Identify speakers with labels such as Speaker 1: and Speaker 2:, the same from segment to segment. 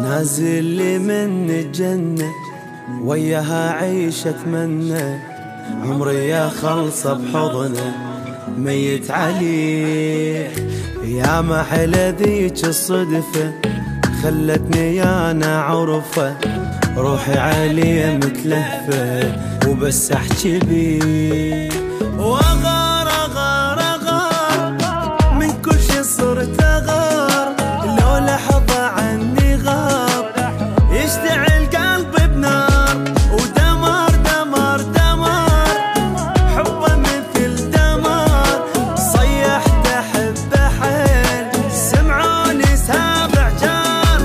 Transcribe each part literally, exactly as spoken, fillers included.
Speaker 1: نازل لي من الجنة وياها عيش اتمنى، عمري يا خلصة بحضنه ميت عليه. يا ما حلا ذيك الصدفة خلتني يا انا عرفة، روحي عليه متلهفة وبس احكي بيه. واغار اغار اغار من كل شي صرت اغار، لو لحظة عني غاب يشتعل قلبي بنار، ودمار دمار دمار حبه مثل دمار، صيحت احبه حيل سمعوني سابع جار.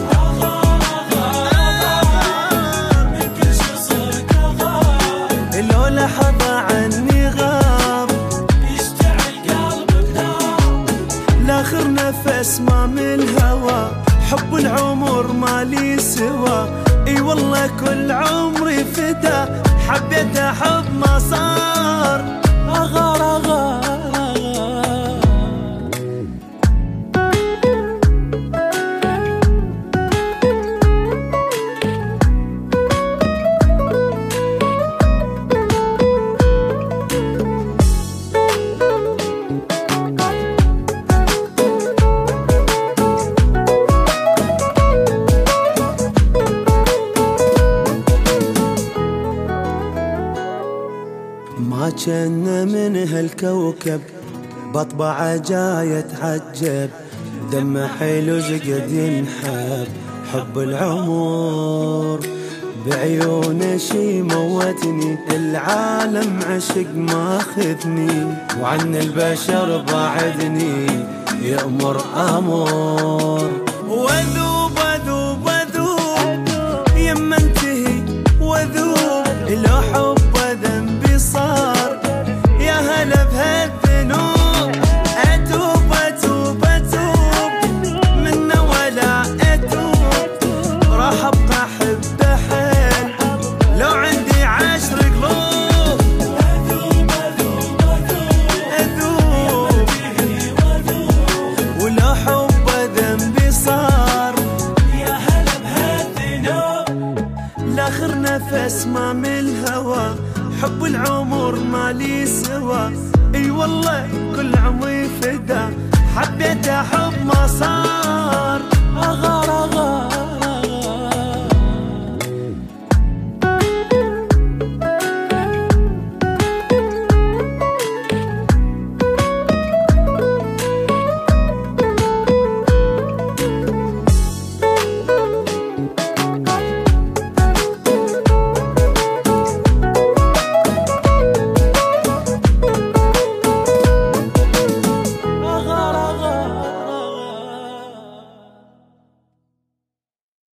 Speaker 1: من كل شي صرت اغار، لو لحظة عني غاب يشتعل قلبي بنار، لاخر نفس ما من الهوى، حب العمر مالي سوا. اي والله كل عمري فدا، حبيته حب ما صار. اغار اغار ما جن من هالكوكب بطبعه جاي اتعجب، دمه حلو قد ينحب حب العمر، بعيونه شي موتني العالم عشق ماخذني، وعن البشر بعدني يأمر أمر. وذوب وذوب وذوب يما انتهي وذوب، لو حب ذنبي صار يا هلا بهالذنوب، اتوب اتوب اتوب منه ولا اتوب، راح ابقى احبه حيل لو عندي عشر قلوب. اذوب اذوب اذوب اذوب ولو حب ذنبي صار يا هلا بهالذنوب، لاخر نفس ما من الهوى، حب العمر مالي سوا. اي والله كل عمري فدا، حبيته حب ما صار. اغار اغار